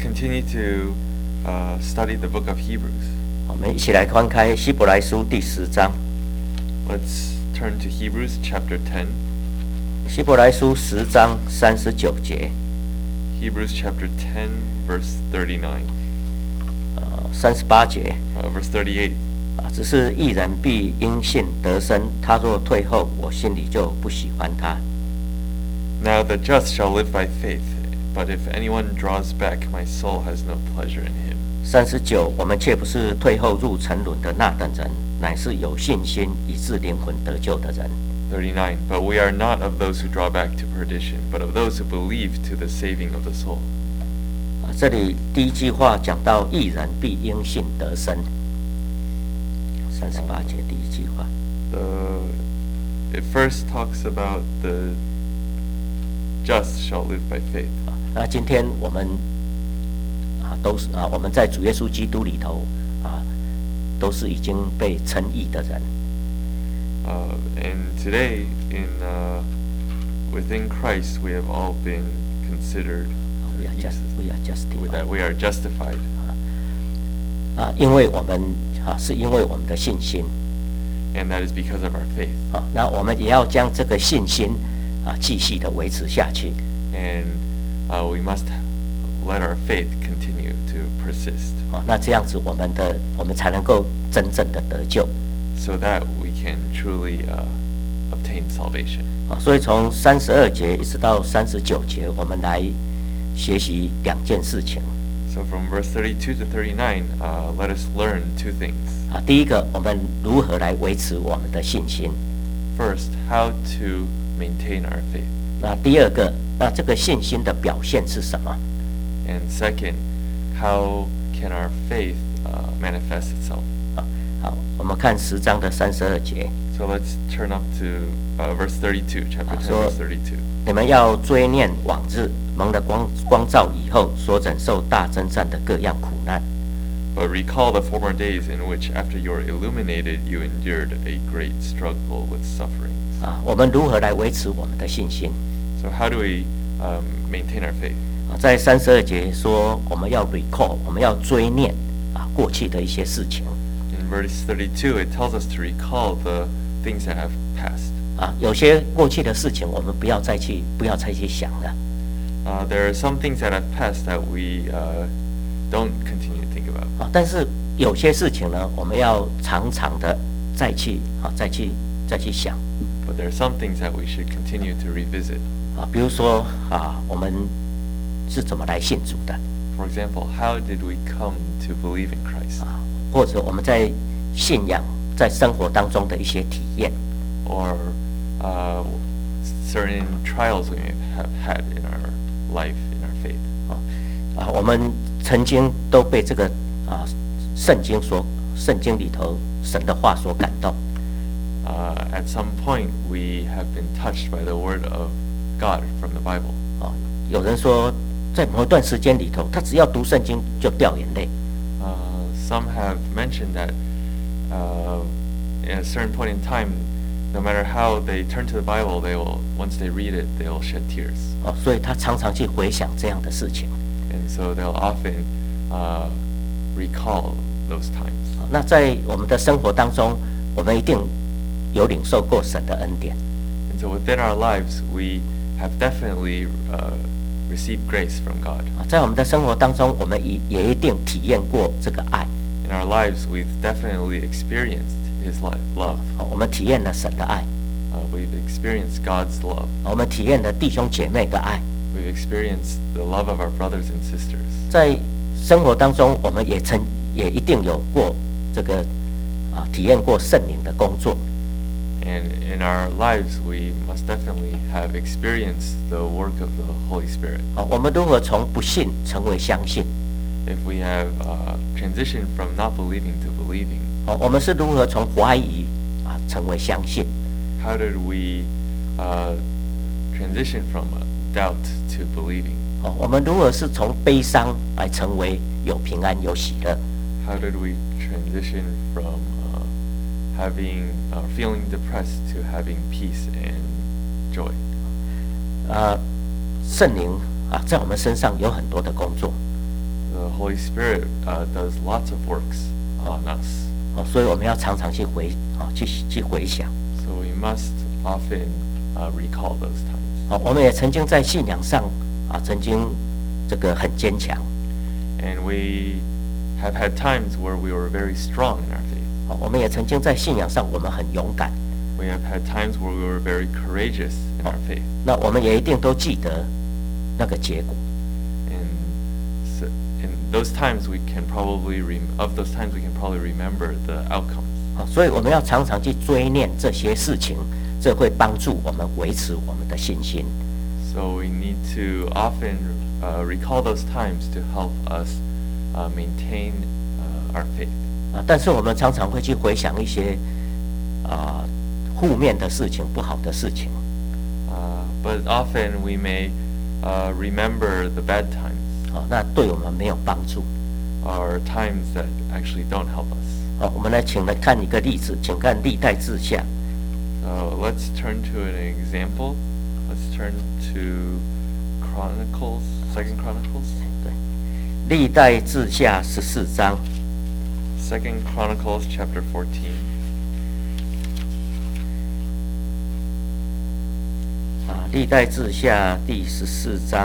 continue to study the book of Hebrews. 我们一起来翻开希伯来书第10章。 Let's turn to Hebrews chapter 10. 希伯来书10章39节。 Hebrews chapter 10, verse 39. 38节。 Verse 38. 只是义人必因信得生，他若退后，我心里就不喜欢他。 Now the just shall live by faith, but if anyone draws back, my soul has no pleasure in him. 39，我们却不是退后入沉沦的那等人，乃是有信心以致灵魂得救的人。 39. But we are not of those who draw back to perdition, but of those who believe to the saving of the soul. 这里第一句话讲到义人必因信得生。38节第一句话。 It first talks about the just shall live by faith. 那今天我们我们在主耶稣基督里头都是已经被称义的人。 And today, within Christ, we have all been considered. We are justified. 因为我们是因为我们的信心。 And that is because of our faith. 那我们也要将这个信心继续的维持下去。 And we must let our faith continue to persist. 那这样子我们才能够真正的得救。 So that we can truly obtain salvation. 所以从32节一直到39节，我们来学习2件事情。 So from verse 32 to 39, let us learn two things. 第一个，我们如何来维持我们的信心。 First, how to maintain our faith. 那第二个，那这个信心的表现是什么？ And second, how can our faith manifest itself? 好，我们看10章的32节。 So let's turn up to verse 32, chapter 10, verse 32. 你们要追念往日蒙了光照以后所忍受大征战的各样苦难。 But recall the former days in which, after you are illuminated, you endured a great struggle with sufferings. 我们如何来维持我们的信心？ So how do we maintain our faith? 在32节说，我们要 recall， 我们要追念过去的一些事情。 In verse 32, it tells us to recall the things that have passed. 有些过去的事情，我们不要再去想了。 There are some things that have passed that we don't continue to think about. 但是有些事情呢，我们要常常的再去想。 But there are some things that we should continue to revisit. 比如说我们是怎么来信主的 For example, how did we come to believe in Christ? 或者我们在信仰在生活当中的一些体验 Or certain trials we may have had in our life, in our faith. 我们曾经都被这个圣经里头神的话所感动。 At some point, we have been touched by the word of God from the Bible. 有人说，在某一段时间里头，他只要读圣经就掉眼泪。 Some have mentioned that at a certain point in time, no matter how they turn to the Bible, once they read it, they will shed tears. 所以他常常去回想这样的事情。 And so they'll often recall those times. 那在我们的生活当中，我们一定有领受过神的恩典。 And so within our lives, we have definitely received grace from God. 在我们的生活当中，我们也一定体验过这个爱。 In our lives, we've definitely experienced His love. 我们体验了神的爱。 We've experienced God's love. 我们体验了弟兄姐妹的爱。 We've experienced the love of our brothers and sisters. 在生活当中，我们也一定有过这个体验过圣灵的工作。 And in our lives, we must definitely have experienced the work of the Holy Spirit. 我们如何从不信成为相信？ If we have transitioned from not believing to believing. 我们是如何从怀疑成为相信？ How did we transition from doubt to believing? 我们如何是从悲伤来成为有平安有喜乐？ How did we transition from feeling depressed to having peace and joy? 圣灵在我们身上有很多的工作。 Holy Spirit does lots of works on us. 所以我们要常常去回想。 So we must often recall those times. 我们也曾经在信仰上曾经这个很坚强。 And we have had times where we were very strong in our faith. 我们也曾经在信仰上我们很勇敢。 We have had times where we were very courageous in our faith. 那我们也一定都记得那个结果。 And so in those times we can probably remember the outcomes. 所以我们要常常去追念这些事情，这会帮助我们维持我们的信心。 So we need to often recall those times to help us maintain our faith. 但是我们常常会去回想一些负面的事情、不好的事情。 But often we may remember the bad times. 那对我们没有帮助。 Or times that actually don't help us. 我们来看一个例子，请看历代志下。 Let's turn to an example. Let's turn to Chronicles, 2 Chronicles. 对，历代志下14章。 2 Chronicles chapter 14. 历代志下第14章。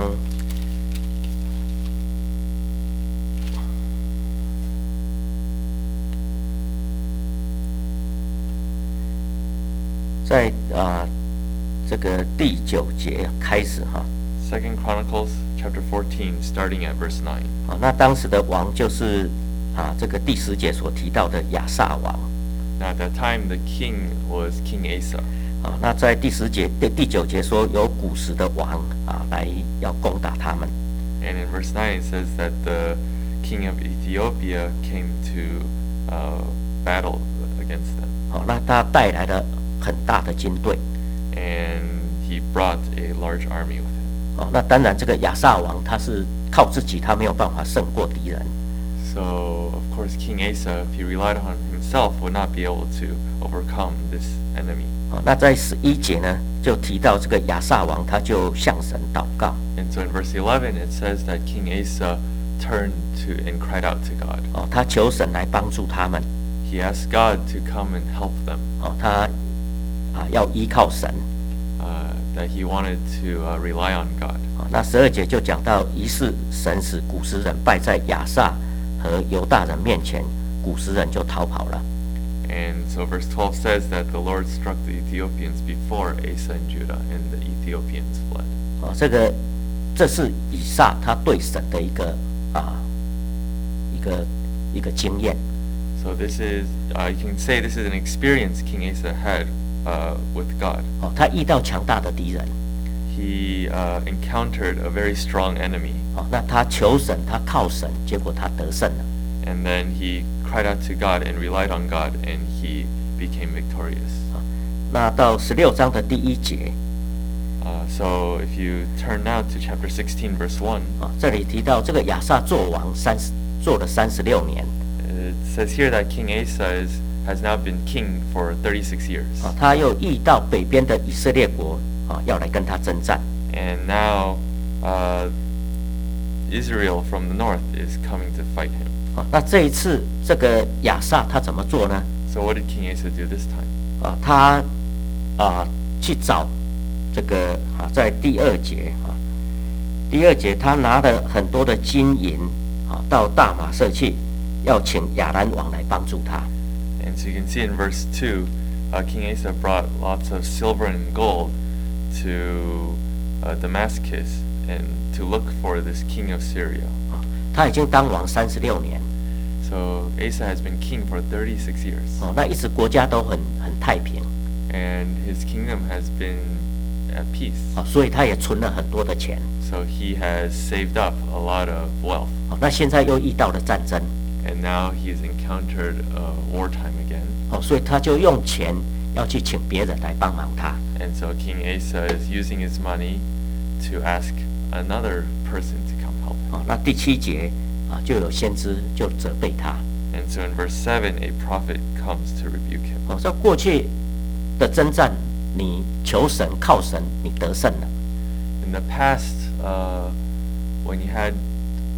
在这个第9节开始哈。 2 Chronicles chapter 14, starting at verse 9. 那当时的王就是这个第10节所提到的亚撒王。 Now at that time the king was King Asa. 那在第9节说有古时的王来要攻打他们。 And in verse 9 it says that the king of Ethiopia came to battle against them. 那他带来了很大的军队。 And he brought a large army with him. 那当然这个亚撒王他是靠自己，他没有办法胜过敌人。 So of course King Asa, if he relied on himself, would not be able to overcome this enemy. 那在11节呢，就提到这个亚撒王，他就向神祷告。 And so in verse 11 it says that King Asa turned to and cried out to God. 他求神来帮助他们。 He asked God to come and help them. 他要依靠神。 That he wanted to rely on God. 那12节就讲到，于是神使古时人败在亚撒和犹大人面前，古时人就逃跑了。 And so verse 12 says that the Lord struck the Ethiopians before Asa and Judah, and the Ethiopians fled. 这是以撒他对神的一个经验。 So this is you can say this is an experience King Asa had with God. 他遇到强大的敌人。 He encountered a very strong enemy. 那他求神，他靠神，结果他得胜了。 And then he cried out to God and relied on God, and he became victorious. 那到16章的第1节。 So if you turn now to chapter 16, verse 1. 这里提到这个亚撒做王做了36年。 It says here that King Asa has now been king for 36 years. 他又遇到北边的以色列国要来跟他征战。 And now Israel from the north is coming to fight him. 那这一次这个亚撒他怎么做呢？ So what did King Asa do this time? 他去找这个在第2节第2节他拿了很多的金银到大马色去，要请亚兰王来帮助他。 And so you can see in verse 2, King Asa brought lots of silver and gold to Damascus and to look for this king of Syria. 他已经当王36年。 So Asa has been king for 36 years. 那一直国家都很太平。 And his kingdom has been at peace. 所以他也存了很多的钱。 So he has saved up a lot of wealth. 那现在又遇到了战争。 And now he's encountered wartime again. 所以他就用钱要去请别人来帮忙他。 And so King Asa is using his money to ask another person to come help him. 那第7节就有先知就责备他。 And so in verse 7, a prophet comes to rebuke him. 在过去的征战，你求神靠神，你得胜了。 In the past, when you had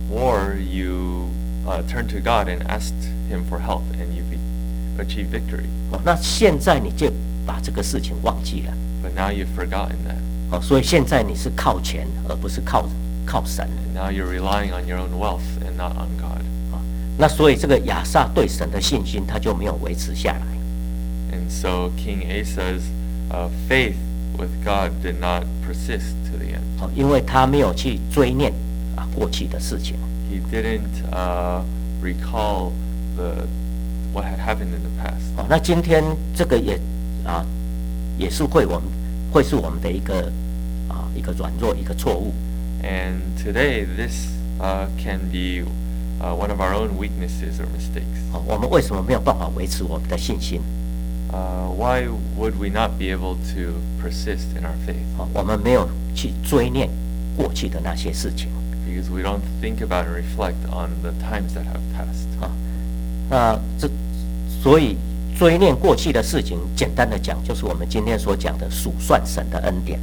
war, you turned to God and asked Him for help, and you achieved victory. 那现在你就把这个事情忘记了。 But now you've forgotten that. 所以现在你是靠钱，而不是靠神。 And now you're relying on your own wealth and not on God. 那所以这个亚萨对神的信心，他就没有维持下来。 And so King Asa's faith with God did not persist to the end. 因为他没有去追念过去的事情。 He didn't recall what had happened in the past. 那今天这个也是会是我们的一个软弱，一个错误。 And today, this can be one of our own weaknesses or mistakes. 我们为什么没有办法维持我们的信心？ Why would we not be able to persist in our faith? 我们没有去追念过去的那些事情。 Because we don't think about and reflect on the times that have passed. 所以追念过去的事情，简单的讲，就是我们今天所讲的数算神的恩典。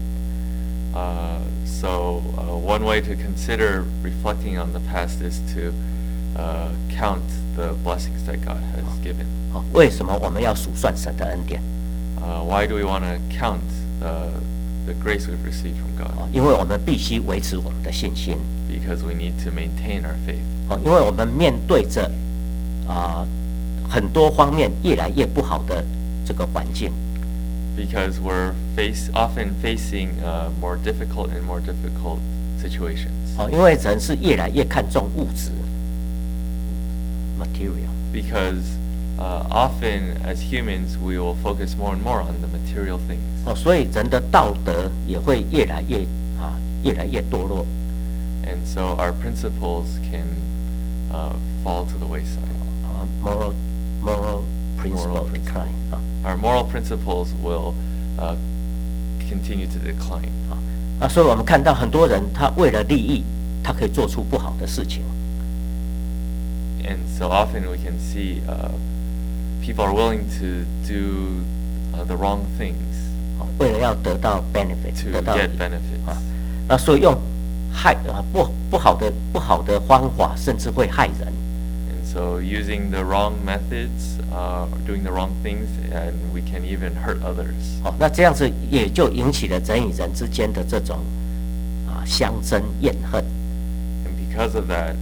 So one way to consider reflecting on the past is to count the blessings that God has given. 为什么我们要数算神的恩典？ Why do we want to count the grace we've received from God? 因为我们必须维持我们的信心。 Because we need to maintain our faith. 因为我们面对着很多方面越来越不好的这个环境。 Because we're often facing more difficult and more difficult situations. 因为人是越来越看重物质 material. Because often as humans we will focus more and more on the material things. 所以人的道德也会越来越堕落。 And so our principles can fall to the wayside. Moral principle decline. Our moral principles will continue to decline. 所以我们看到很多人，他为了利益，他可以做出不好的事情。 And so often we can see people are willing to do the wrong things 为了要得到 benefit， to 得到 get benefits. 所以用不好的方法，甚至会害人。 And so using the wrong methods, doing the wrong things, and we can even hurt others. 那这样子也就引起了人与人之间的这种相争怨恨。 And because of that,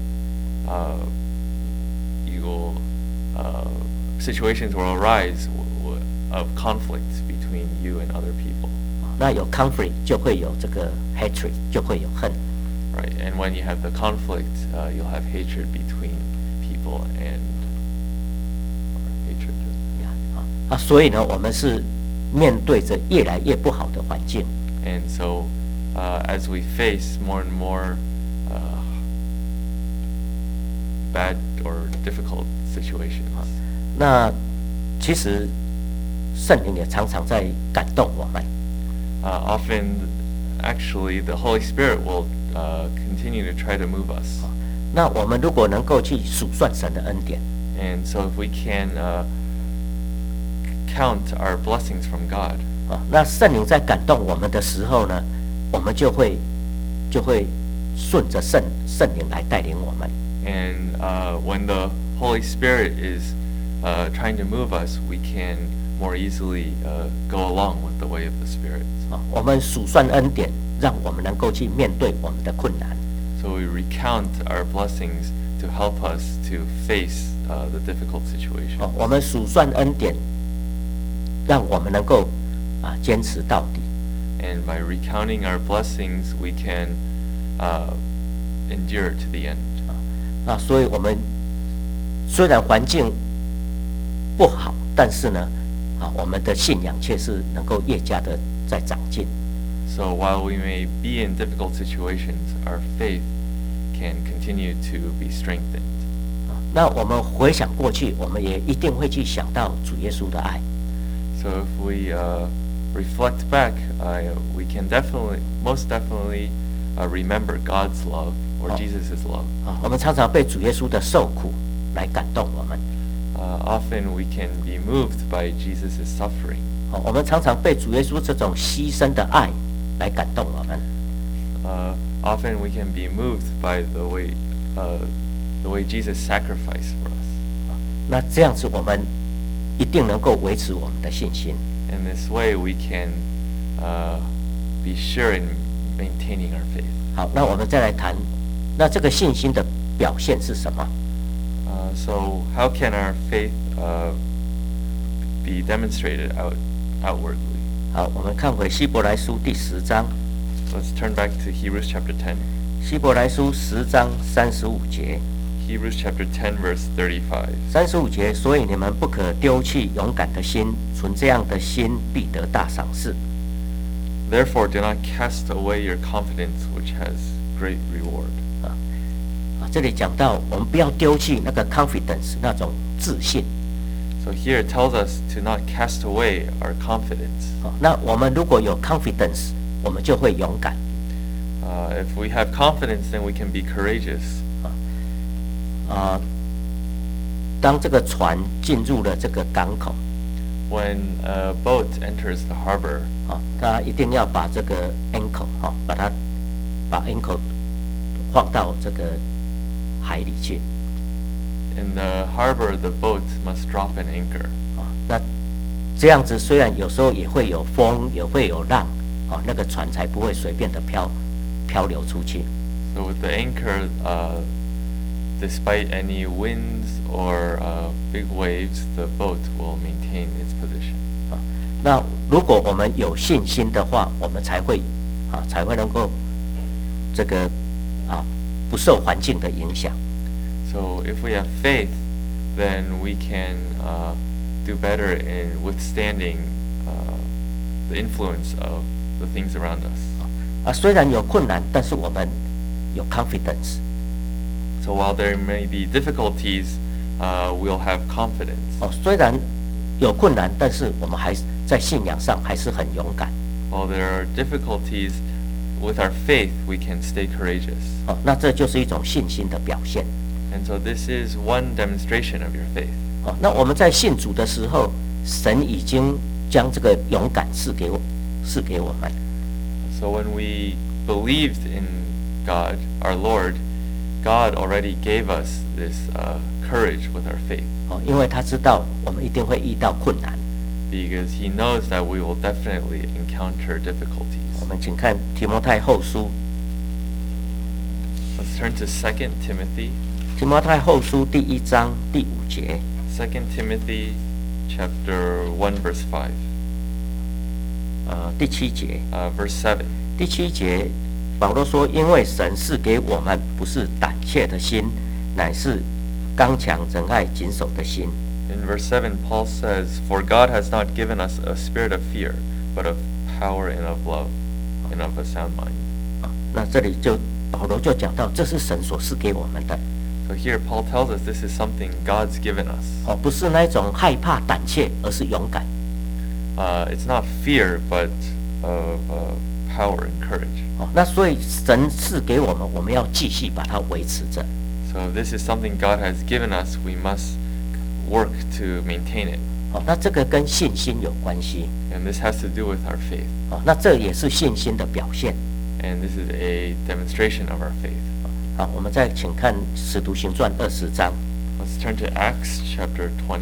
situations will arise of conflict between you and other people. 那有 conflict 就会有这个 hatred， 就会有恨。 Right, and when you have the conflict, you'll have hatred between people and hatred. 所以呢，我们是面对着越来越不好的环境。 And so, as we face more and more bad or difficult situations, 那其实圣灵也常常在感动我们。 often, actually, the Holy Spirit will continue to try to move us. 那我们如果能够去数算神的恩典， And so, if we can count our blessings from God, 那圣灵在感动我们的时候呢，我们就会顺着圣灵来带领我们。 and when the Holy Spirit is trying to move us, we can more easily go along with the way of the Spirit. 我们数算恩典，让我们能够去面对我们的困难。 So we recount our blessings to help us to face the difficult situations. 我们数算恩典，让我们能够坚持到底。 And by recounting our blessings, we can endure to the end. 所以我们虽然环境不好，但是呢，我们的信仰却是能够越加的在长进。 So while we may be in difficult situations, our faith can continue to be strengthened. 那我们回想过去，我们也一定会去想到主耶稣的爱。 So if we reflect back, we can most definitely remember God's love or Jesus' love. 我们常常被主耶稣的受苦来感动我们。 Often we can be moved by Jesus' suffering. 我们常常被主耶稣这种牺牲的爱 来感动我们。 Often we can be moved by the way the way Jesus sacrificed for us. 那这样子我们一定能够维持我们的信心。 In this way, we can be sure in maintaining our faith. 好，那我们再来谈，那这个信心的表现是什么？ So how can our faith be demonstrated outwardly? 好，我们看回希伯来书第10章， Let's turn back to Hebrews chapter 10. 希伯来书10章35节。 Hebrews chapter 10 verse 35. 35节，所以你们不可丢弃勇敢的心，存这样的心必得大赏赐。 Therefore, do not cast away your confidence, which has great reward. 这里讲到我们不要丢弃那个 confidence 那种自信。 So here it tells us to not cast away our confidence. 那我们如果有 confidence， 我们就会勇敢。 If we have confidence, then we can be courageous. 当这个船进入了这个港口， When a boat enters the harbor, 它一定要把这个 anchor 把 anchor 放到这个海里去。 in the harbor, the boat must drop an anchor. 那这样子虽然有时候也会有风，也会有浪，那个船才不会随便的漂流出去。 So with the anchor, despite any winds or big waves, the boat will maintain its position. 那如果我们有信心的话，我们才会能够这个不受环境的影响。 So if we have faith, then we can do better in withstanding the influence of the things around us. 虽然有困难，但是我们有 confidence。 So while there may be difficulties, we'll have confidence. 虽然有困难，但是我们还在信仰上还是很勇敢。 While there are difficulties, with our faith, we can stay courageous. 那这就是一种信心的表现。 And so this is one demonstration of your faith. 那我们在信主的时候，神已经将这个勇敢赐给我们。 So when we believed in God, our Lord, God already gave us this courage with our faith. 因为他知道我们一定会遇到困难。 Because He knows that we will definitely encounter 我 difficulties. 们请看提摩太后书， Let's turn to 2 Timothy. 提摩太后书第1章第5节。 2 Timothy chapter 1 verse 5. 第7节。 Verse 7. 第7节，保罗说：“因为神是给我们不是胆怯的心，乃是刚强、仁爱、谨守的心。” In verse 7, Paul says, For God has not given us a spirit of fear, but of power and of love, and of a sound mind. 那这里保罗就讲到，这是神所赐给我们的， So here Paul tells us this is something God's given us. 不是那种害怕、胆怯，而是勇敢。 It's not fear, but of power and courage. 那所以神赐给我们，我们要继续把它维持着。 So this is something God has given us. We must work to maintain it. 那这个跟信心有关系。 And this has to do with our faith. 那这也是信心的表现。 And this is a demonstration of our faith. 好，我们再请看《使徒行传》20章。 Let's turn to Acts chapter 20.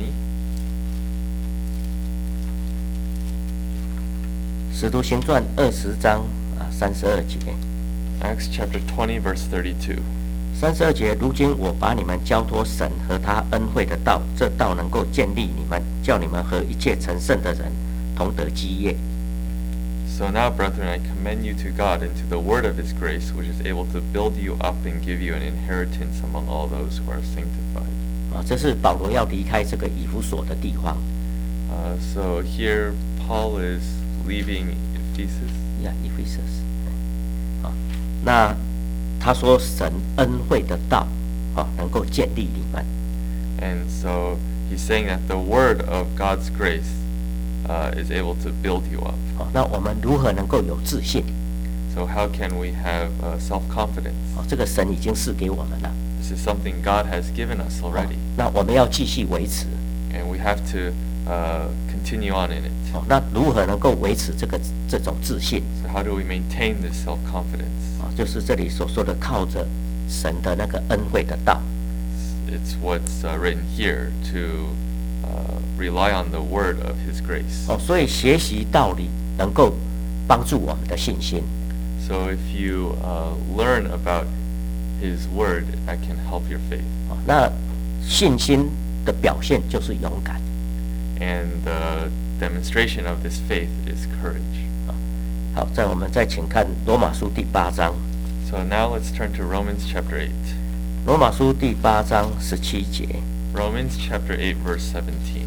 使徒行传20章32节。 Acts chapter 20 verse 32. 32节，如今我把你们交托神和他恩惠的道，这道能够建立你们，叫你们和一切成圣的人同得基业。 So now, brethren, I commend you to God and to the word of His grace, which is able to build you up and give you an inheritance among all those who are sanctified. 这是保罗要离开这个以弗所的地方。 So here Paul is leaving Ephesus. Ephesus。那他说神恩惠的道，能够建立你们。 And so he's saying that the word of God's grace is able to build you up. 那我们如何能够有自信？ So how can we have self-confidence? 这个神已经赐给我们了。 This is something God has given us already. 那我们要继续维持。 And we have to continue on in it. 那如何能够维持这种自信？ So how do we maintain this self-confidence? 就是这里所说的靠着神的那个恩惠的道。 It's what's written here to rely on the word of His grace. 所以学习道理能够帮助我们的信心。 So if you learn about His word, that can help your faith. 那信心的表现就是勇敢。 And the demonstration of this faith is courage. 好，我们再请看罗马书第8章。 So now let's turn to Romans chapter 8. 罗马书第8章17节。 Romans chapter 8 verse 17.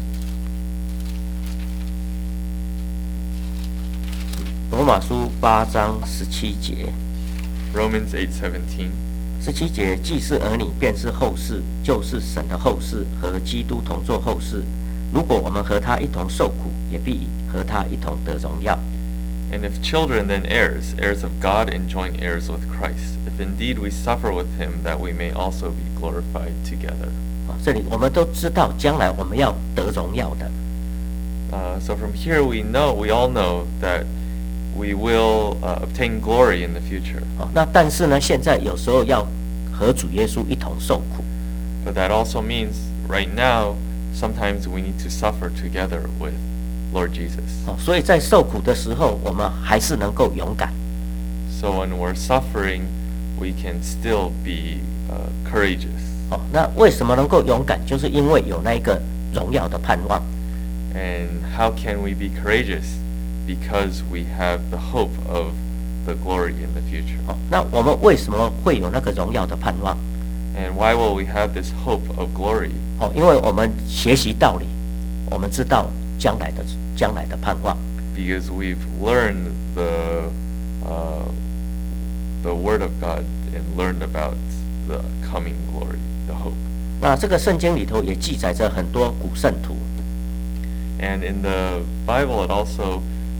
罗马书8章17节。 Romans 8:17. 17节，既是儿女，便是后世，就是神的后世，和基督同作后世。如果我们和他一同受苦，也必和他一同得荣耀。 And if children, then heirs, heirs of God, and joint heirs with Christ. If indeed we suffer with Him, that we may also be glorified together. 这里我们都知道，将来我们要得荣耀的。 So from here we all know that we will obtain glory in the future. 那但是呢，现在有时候要和主耶稣一同受苦。 But that also means right now, sometimes we need to suffer together with Lord Jesus. 所以在受苦的时候，我们还是能够勇敢。 So when we're suffering, we can still be courageous. 那为什么能够勇敢？就是因为有那个荣耀的盼望。 And how can we be courageous? Because we have the hope of the glory in the future. 那我们为什么会有那个荣耀的盼望？ And why will we have this hope of glory? 因为我们学习道理，我们知道将来的盼望。 Because we've learned the word of God and learned about the coming glory, the hope. 那这个圣经里头也记载着很多古圣徒。 And in the Bible, it also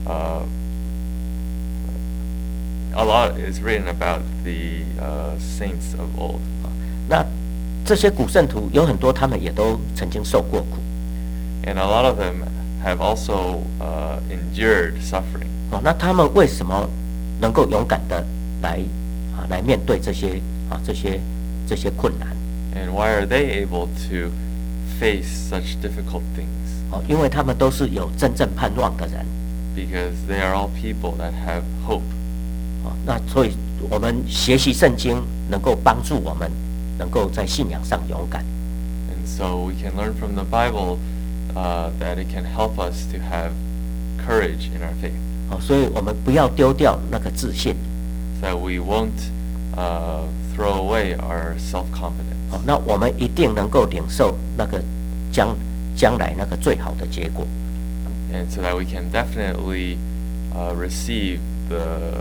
a lot is written about the saints of old. 那这些古圣徒有很多，他们也都曾经受过苦。 And a lot of them have also endured suffering. 那他们为什么能够勇敢的来面对这些困难？ And why are they able to face such difficult things? 因为他们都是有真正盼望的人。 Because they are all people that have hope. 那所以我们学习圣经能够帮助我们能够在信仰上勇敢。 And so we can learn from the Bible that it can help us to have courage in our faith. 所以我们不要丢掉那个自信。 So that we won't throw away our self-confidence. 那我们一定能够领受那个将来那个最好的结果。 And so that we can definitely receive the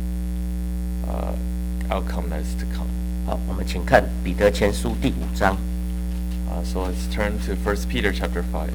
outcome that is to come. 好，我们请看彼得前书第5章。 So let's turn to 1 Peter chapter 5.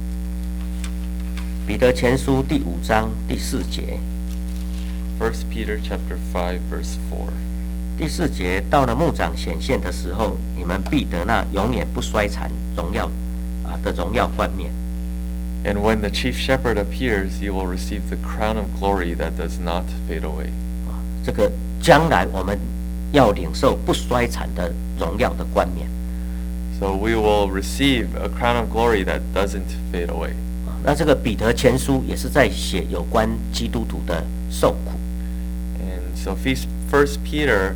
彼得前书第5章第4节。 1 Peter chapter 5 verse 4. 第4节，到了牧长显现的时候，你们必得那永远不衰残荣耀的荣耀冠冕。 And when the chief shepherd appears, you will receive the crown of glory that does not fade away. 这个将来我们要领受不衰残的荣耀的冠冕。 So we will receive a crown of glory that doesn't fade away. 那这个彼得前书也是在写有关基督徒的受苦。 And so 1 Peter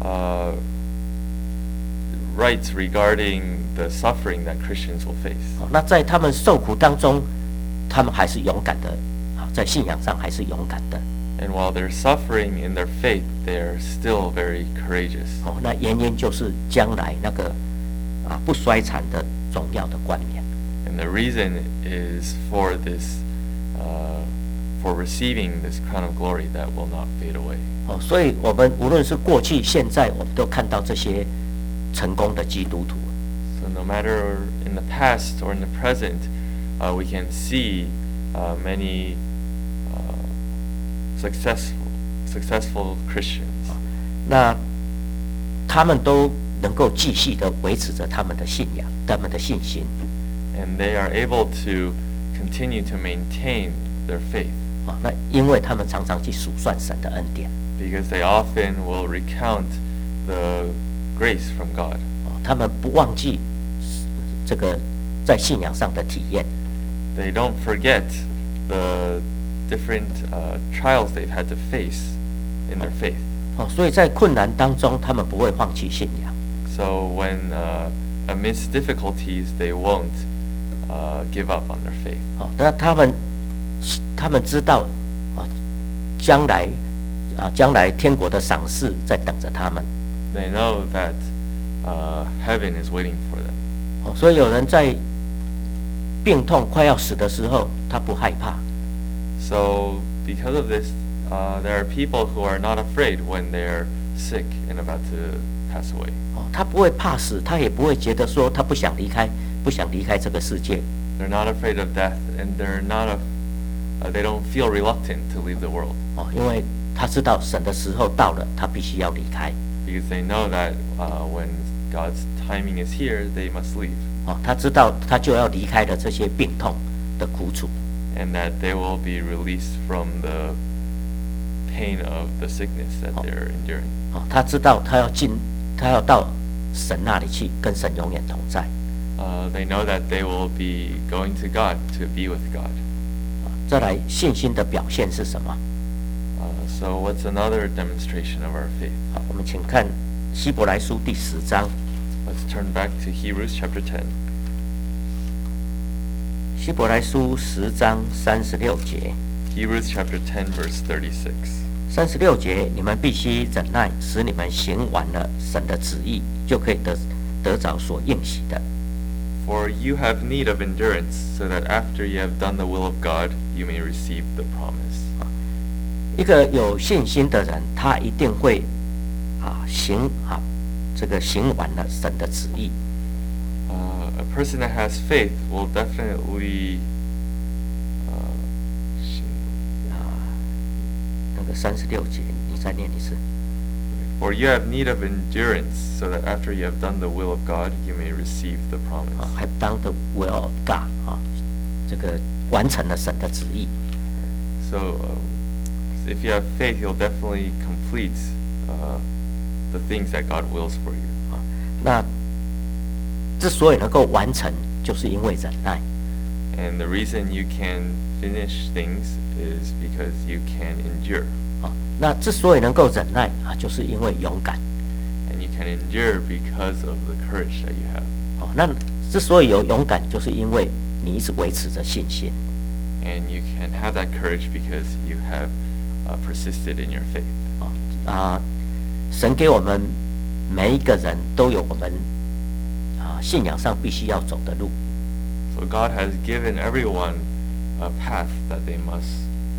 writes regarding the suffering that Christians will face. 那在他们受苦当中，他们还是勇敢的，在信仰上还是勇敢的。 And while they're suffering in their faith, they are still very courageous. 那原因就是将来那个不衰残的荣耀的冠冕。 And the reason is for this, for receiving this crown of glory that will not fade away. 所以我们无论是过去、现在，我们都看到这些成功的基督徒。 So no matter in the past or in the present, we can see many successful Christians. 那他们都能够继续的维持着他们的信仰、他们的信心。 And they are able to continue to maintain their faith. 那因为他们常常去数算神的恩典。 Because they often will recount the grace from God. 他们不忘记这个在信仰上的体验。 They don't forget the different trials they've had to face in their faith. 所以在困难当中，他们不会放弃信仰。 So when amidst difficulties, they won't give up on their faith. 那他们知道将来天国的赏赐在等着他们。 They know that heaven is waiting for them. 所以有人在病痛快要死的时候，他不害怕。 So because of this, there are people who are not afraid when they're sick and about to pass away. 他不会怕死，他也不会觉得说他不想离开这个世界。 They're not afraid of death, and they don't feel reluctant to leave the world. 因为他知道神的时候到了，他必须要离开。 Because they know that when God's timing is here, they must leave. 他知道他就要离开了这些病痛的苦楚。 And that they will be released from the pain of the sickness that they're enduring. 他知道他要到神那里去，跟神永远同在。 They know that they will be going to God to be with God. 再来，信心的表现是什么？ So what's another demonstration of our faith? 好，我们请看希伯来书第10章。 Let's turn back to Hebrews chapter 10. 希伯来书10章36节。 Hebrews chapter 10 verse 36. 36节，你们必须忍耐，使你们行完了神的旨意，就可以得着所应许的。 For you have need of endurance, so that after you have done the will of God, you may receive the promise. 一个有信心的人，他一定会行完了神的旨意。 A person that has faith will definitely 那个36节，你再念一次。 For you have need of endurance, so that after you have done the will of God, you may receive the promise. Have done the will of God 这个完成了神的旨意。 So, if you have faith, you'll definitely complete the things that God wills for you. 那之所以能够完成，就是因为忍耐。 And the reason you can finish things is because you can endure. 那之所以能够忍耐就是因为勇敢。 And you can endure because of the courage that you have. 那之所以有勇敢，就是因为你一直维持着信心。 And you can have that courage because you have persisted in your faith. 神给我们每一个人都有我们信仰上必须要走的路。 So God has given everyone a path that they must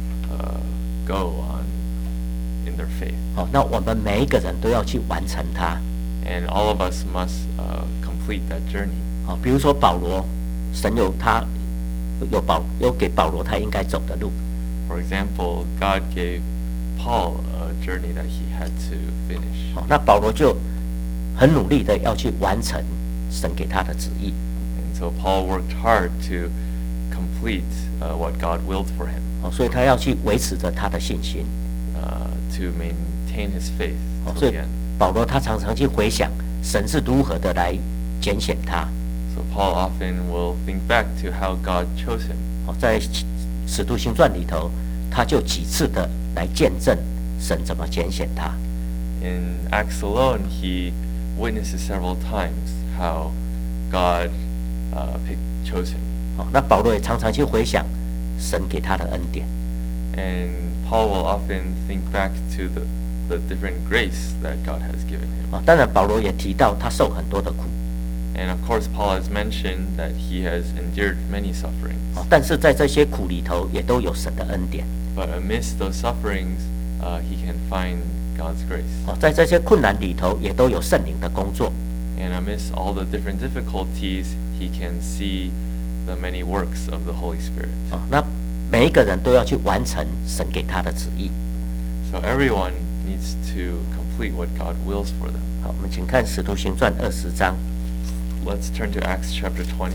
go on in their faith. 那我们每一个人都要去完成它。 And all of us must complete that journey. 比如说保罗，神有给保罗他应该走的路。 For example, God gave Paul a journey that he had to finish. 那保罗就很努力的要去完成神给他的旨意。 And so Paul worked hard to complete what God willed for him. 所以他要去维持着他的信心。 To maintain his faith till 所以 the end. 保罗他常常去回想神是如何的来拣选他。 So Paul often will think back to how God chose him. 在使徒行传里头，他就几次的来见证神怎么拣选他。 In Acts alone, he witnesses several times how God chose him. 那保罗也常常去回想神给他的恩典。 And Paul will often think back to the different grace that God has given him. 当然，保罗也提到他受很多的苦。 And of course, Paul has mentioned that he has endured many sufferings. 但是在这些苦里头，也都有神的恩典。 But amidst those sufferings, he can find God's grace. 在这些困难里头，也都有圣灵的工作。 And amidst all the different difficulties, he can see the many works of the Holy Spirit. 那每一个人都要去完成神给他的旨意。 So everyone needs to complete what God wills for them. 好，我们请看《使徒行传》20章。 Let's turn to Acts chapter 20.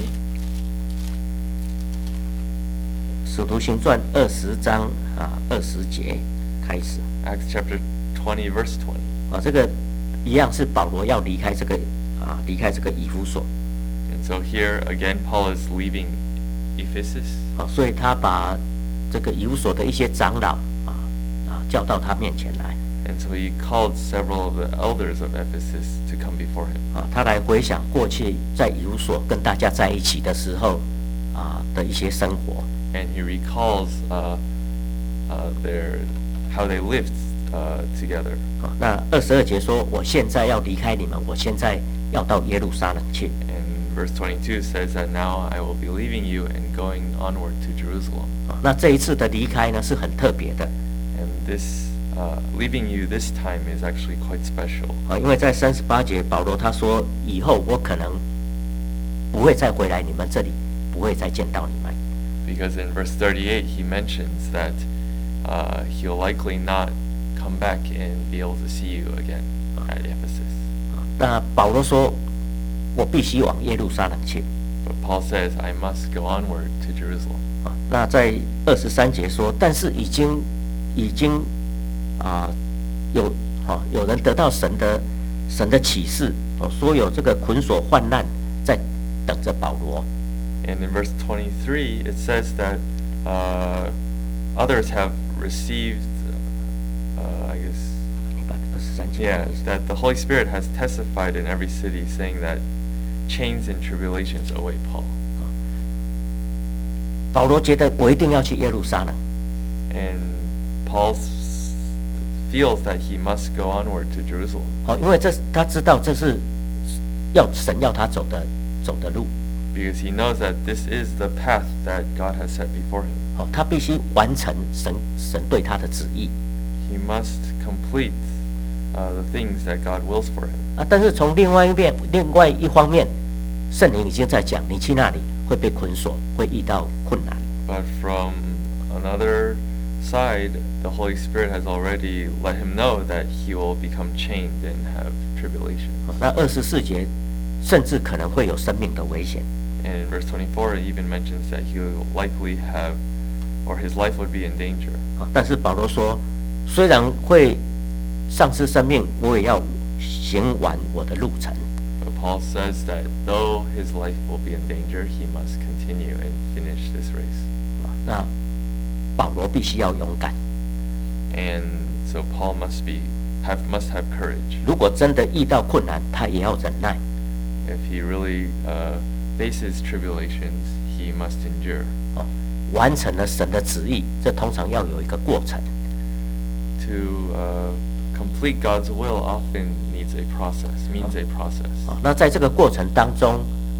使徒行传20章20节开始。 Acts chapter 20, verse 20. 这个一样是保罗要离开这个以弗所。 And so here again, Paul is leaving Ephesus. 所以他把这个以弗所的一些长老叫到他面前来。 And so he called several of the elders of Ephesus to come before him. 他来回想过去在以弗所跟大家在一起的时候的一些生活。 And he recalls how they lived together. 那22节说，我现在要离开你们，我现在要到耶路撒冷去。 And verse 22 says that now I will be leaving you and going onward to Jerusalem. 那这一次的离开呢是很特别的。 And this leaving you this time is actually quite special. 因为在38节，保罗他说，以后我可能不会再回来你们这里，不会再见到你们。 Because in verse 38 he mentions that he'll likely not come back and be able to see you again at Ephesus. 那保罗说，我必须往耶路撒冷去。 But Paul says, I must go onward to Jerusalem. 那在23节说，但是已经有人得到神的启示，说有这个捆锁患难在等着保罗。 And in verse 23 it says that others have received, I guess, that the Holy Spirit has testified in every city, saying that chains and tribulations await Paul. 保罗觉得我一定要去耶路撒冷。 And Paul feels that he must go onward to Jerusalem. 因为他知道这是神要他走的路。 Because he knows that this is the path that God has set before him. 他必须完成神对他的旨意。 He must complete the things that God wills for him. 但是从另外一方面，圣灵已经在讲，你去那里会被捆锁，会遇到困难。 But from another side, the Holy Spirit has already let him know that he will become chained and have tribulation. 那24节甚至可能会有生命的危险。 And in verse 24 it even mentions that he will likely have, or his life would be in danger. 但是保罗说，虽然会丧失生命，我也要行完我的路程。 But Paul says that though his life will be in danger, he must continue and finish this race. 那保罗必须要勇敢。 And so Paul must have courage. 如果真的遇到困难，他也要忍耐。 If he really faces tribulations, he must endure. 完成了神的旨意，这通常要有一个过程。 To complete God's will often means a process. 那在这个过程当中，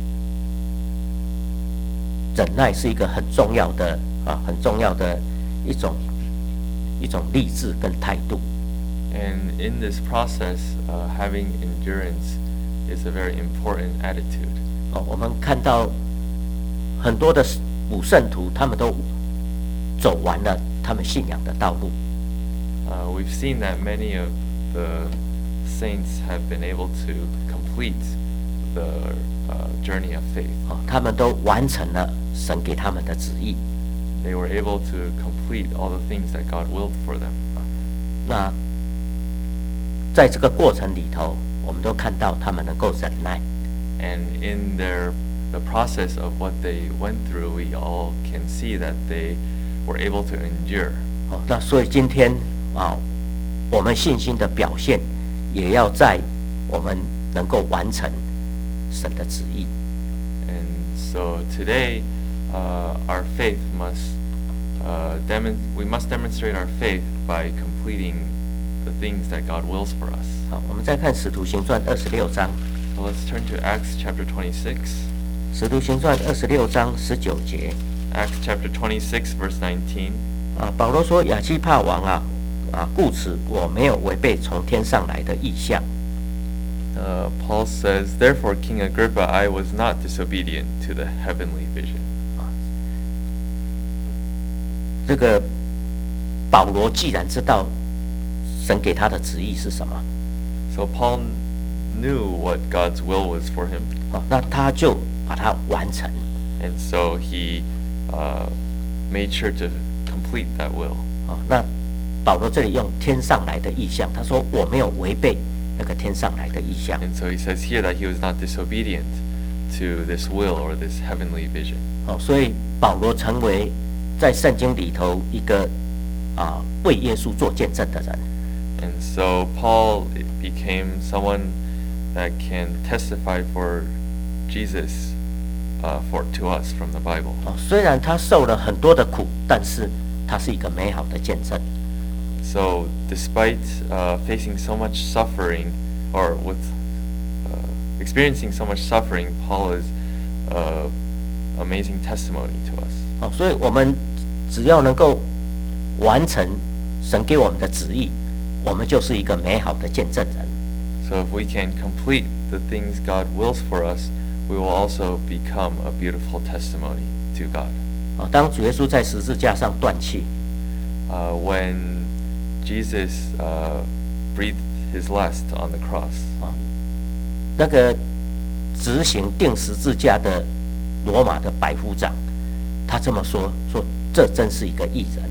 忍耐是一个很重要的一种励志跟态度。 And in this process, having endurance is a very important attitude. 我们看到很多的古圣徒，他们都走完了他们信仰的道路。 We've seen that many of the saints have been able to complete the journey of faith. 他们都完成了神给他们的旨意。 They were able to complete all the things that God willed for them. 那在这个过程里头，我们都看到他们能够忍耐。 And in the process of what they went through, we all can see that they were able to endure. 那所以今天我们信心的表现，也要在我们能够完成神的旨意。 And so today, our faith must we must demonstrate our faith by completing the things that God wills for us. 我们再看使徒行传26章。 So let's turn to Acts chapter 26. 使徒行传26章19节。 Acts chapter 26 verse 19. 保罗说：“亚基帕王故此我没有违背从天上来的意象。” Paul says, "Therefore, King Agrippa, I was not disobedient to the heavenly vision." 这个保罗既然知道神给他的旨意是什么， So Paul knew what God's will was for him. 那他就把它完成。 And so he made sure to complete that will. 那保罗这里用天上来的意象，他说我没有违背那个天上来的意象。 And so he says here that he was not disobedient to this will or this heavenly vision. 所以保罗成为在圣经里头一个为耶稣做见证的人。 And so Paul became someone that can testify for Jesus to us from the Bible. 虽然他受了很多的苦，但是他是一个美好的见证。 So despite facing so much suffering, or with experiencing so much suffering, Paul is amazing testimony to us. 所以我们只要能够完成神给我们的旨意，我们就是一个美好的见证人。 So if we can complete the things God wills for us, we will also become a beautiful testimony to God. 当主耶稣在十字架上断气， When Jesus breathed his last on the cross, 那个执行钉十字架的罗马的百夫长，他这么说：这真是一个义人。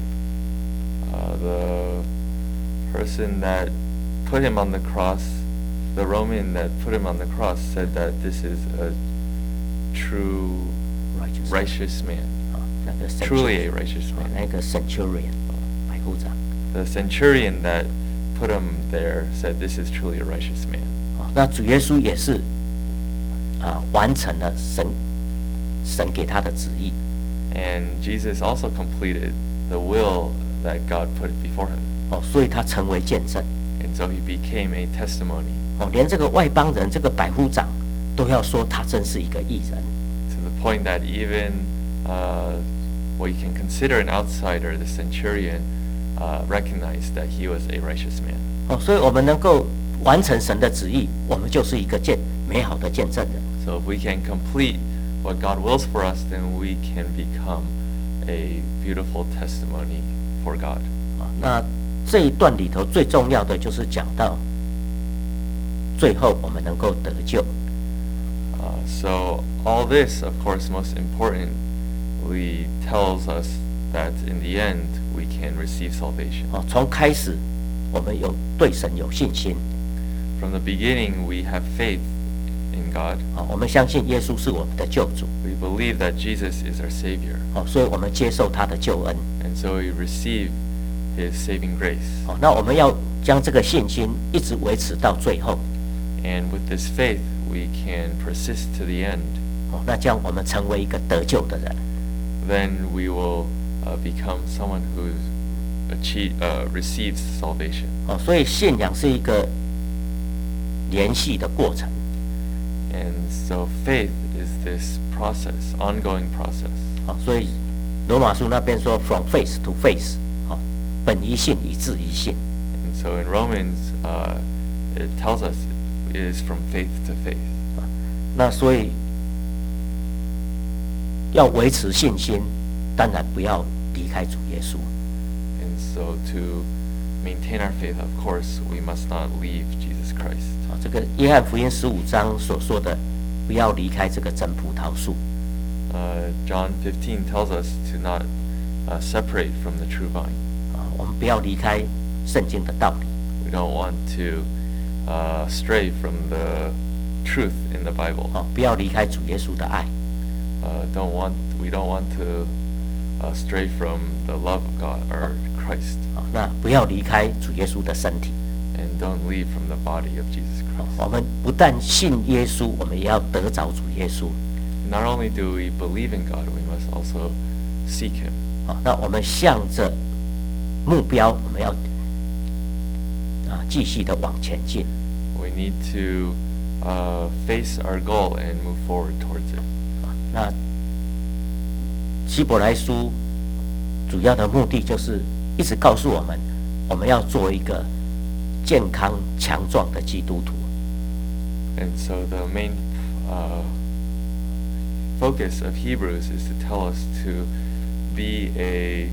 the person that put him on the cross, the Roman that put him on the cross, said that this is a true righteous man, 那个 truly a righteous man. 那个 centurion 百夫长。 The centurion that put him there said, "This is truly a righteous man." 那主耶稣也是完成了神给他的旨意。 And Jesus also completed the will that God put before him. 所以他成为见证。 And so he became a testimony 连这个外邦人，这个百夫长都要说他真是一个义人。 to the point that even what you can consider an outsider, the centurion, recognized that he was a righteous man. 所以我们能够完成神的旨意，我们就是一个美好的见证人。 So if we can complete what God wills for us, then we can become a beautiful testimony for God. 那这一段里头最重要的就是讲到最后我们能够得救。 So all this, of course, most importantly tells us that in the end we can receive salvation. 从开始我们对神有信心。 From the beginning, we have faith in God. 我们相信耶稣是我们的救主。 We believe that Jesus is our Savior. 所以我们接受他的救恩。 And so we receive His saving grace. 那我们要将这个信心一直维持到最后。 And with this faith, we can persist to the end. 那这样我们成为一个得救的人。 Then we will become someone who receives salvation. 所以信仰是一个联系的过程。 And so faith is this process, ongoing process. 所以罗马书那边说 from faith to faith， 本于信以至于信。 And so in Romans, it tells us it is from faith to faith. 那所以要维持信心，当然不要离开主耶稣。 And so to maintain our faith, of course, we must not leave Jesus Christ. 这个约翰福音15章所说的，不要离开这个真葡萄树。 John 15 tells us to not separate from the true vine. 我们不要离开圣经的道理。 We don't want to stray from the truth in the Bible. 不要离开主耶稣的爱。 We don't want to stray from the love of God or Christ. 那不要离开主耶稣的身体。 And don't leave from the body of Jesus Christ. 我们不但信耶稣，我们也要得着主耶稣。 Not only do we believe in God, we must also seek Him. 那我们向着目标，我们要继续的往前进。 We need to face our goal and move forward towards it. 那希伯来书主要的目的就是一直告诉我们，我们要做一个健康强壮的基督徒。 And so the main focus of Hebrews is to tell us to be a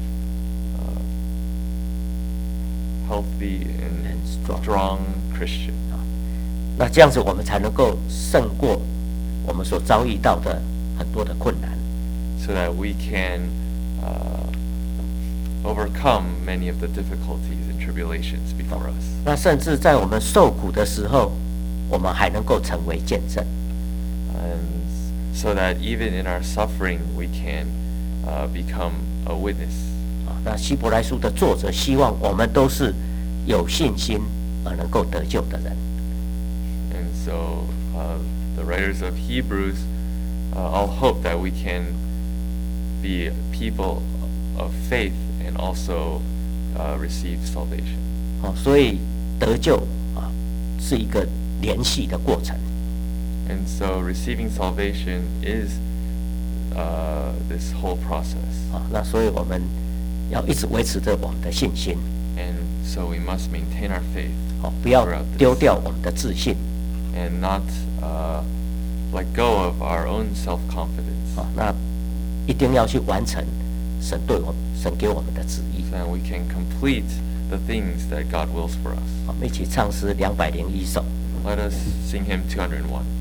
healthy and strong Christian. 那这样子我们才能够胜过我们所遭遇到的很多的困难。 So that we can overcome many of the difficulties and tribulations. tribulations before us. 那甚至在我们受苦的时候，我们还能够成为见证。 And so that even in our suffering, we can become a witness. 那希伯来书的作者希望我们都是有信心而能够得救的人。 And so the writers of Hebrews all hope that we can be people of faith and also receive salvation. 所以得救是一个联系的过程。 And so receiving salvation is this whole process. 那所以我们要一直维持着我们的信心。 And so we must maintain our faith. 不要丢掉我们的自信。 And not let go of our own self-confidence. 那一定要去完成神给我们的旨意。 So that we can complete the things that God wills for us. 我们一起唱诗201首。 Let us sing hymn 201.